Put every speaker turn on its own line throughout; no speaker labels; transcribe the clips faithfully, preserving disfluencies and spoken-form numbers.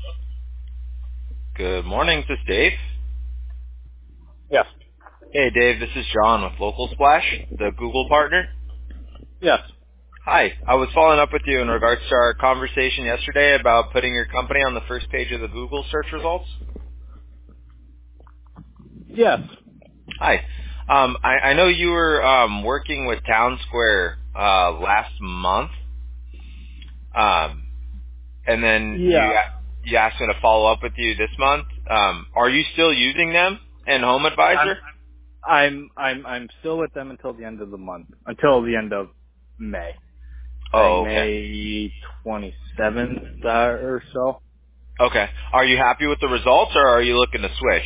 Good morning, this is Dave.
Yes.
Hey Dave, this is John with Local Splash, the Google partner.
Yes.
Hi, I was following up with you in regards to our conversation yesterday about putting your company on the first page of the Google search results.
Yes.
Hi. Um, I, I know you were um, working with Town Square uh, last month, um, and then you
Yeah.
you asked me to follow up with you this month. Um, are you still using them and Home
I'm
Advisor?
I'm I'm I'm still with them until the end of the month. Until the end of May. I think
Oh, okay.
May twenty seventh uh, or so.
Okay. Are you happy with the results, or are you looking to switch?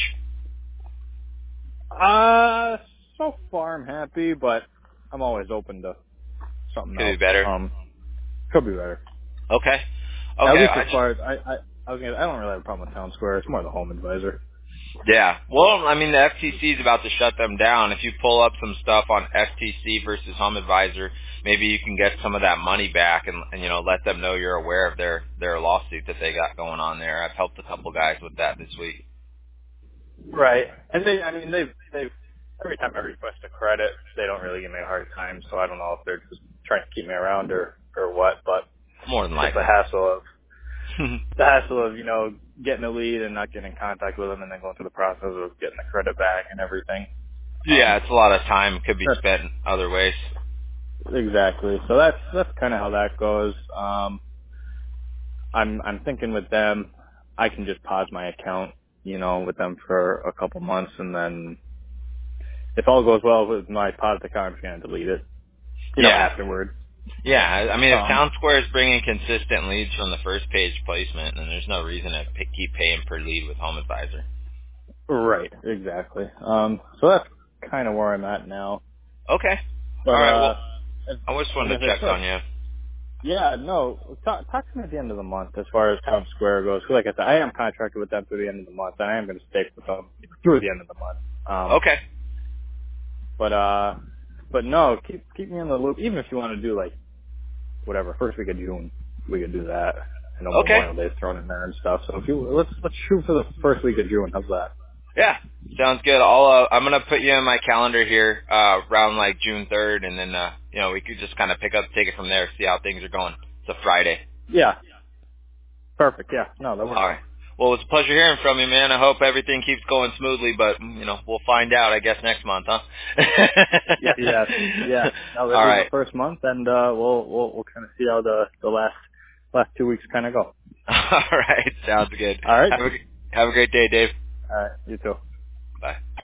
Uh so far I'm happy, but I'm always open to something
Could be
else.
better.
Um could be better.
Okay.
At
Okay.
least
I
as
just
far as I I I, was gonna, I don't really have a problem with Town Square. It's more the Home Advisor.
yeah. Well, I mean, the F T C is about to shut them down. If you pull up some stuff on F T C versus Home Advisor, maybe you can get some of that money back, and, and you know, let them know you're aware of their their lawsuit that they got going on there. I've helped a couple guys with that this week.
Right. And they I mean they've they've every time I request a credit, they don't really give me a hard time, so I don't know if they're just trying to keep me around or or what, but
More than
just the
likely.
hassle of the hassle of you know getting a lead and not getting in contact with them, and then going through the process of getting the credit back and everything.
Yeah,
Um,
it's a lot of time. Could be
that's
spent other ways.
exactly. So that's that's kind of how that goes. Um, I'm I'm thinking with them, I can just pause my account, you know, with them for a couple months, and then if all goes well with my paused account, I'm just gonna delete it, you know,
Yeah.
afterward.
Yeah, I I mean, if
Um,
Town Square is bringing consistent leads from the first page placement, then there's no reason to p- keep paying per lead with Home Advisor.
right, exactly. Um, so that's kind of where I'm at now.
Okay. All
But
right. Well,
uh, as,
I just
like
wanted
I
to
said,
check
so
on you.
yeah, no, talk, talk to me at the end of the month as far as Town Square goes. 'Cause like I said, I am contracted with them through the end of the month, and I am going to stay with them through the end of the month. Um,
Okay.
but uh, but no, keep keep me in the loop. Even if you want to do like whatever first week of June, we could do that. I know
Okay.
Memorial Day is thrown in there and stuff. So if you let's let's shoot for the first week of June. How's that?
Yeah. Sounds good. I'll uh, I'm gonna put you in my calendar here uh, around like June third, and then uh, you know we could just kind of pick up, take it from there, see how things are going. It's a Friday.
Yeah, perfect. Yeah, no, that works.
All right. Well, it's a pleasure hearing from you, man. I hope everything keeps going smoothly, but mm, you know we'll find out, I guess, next month, huh?
Yeah, yeah, yeah. No, this
All
is the
right.
first month, and uh, we'll we'll we'll kind of see how the the last last two weeks kind of go.
All right. Sounds good.
All right.
Have a have a great day, Dave.
All right. You too.
Bye.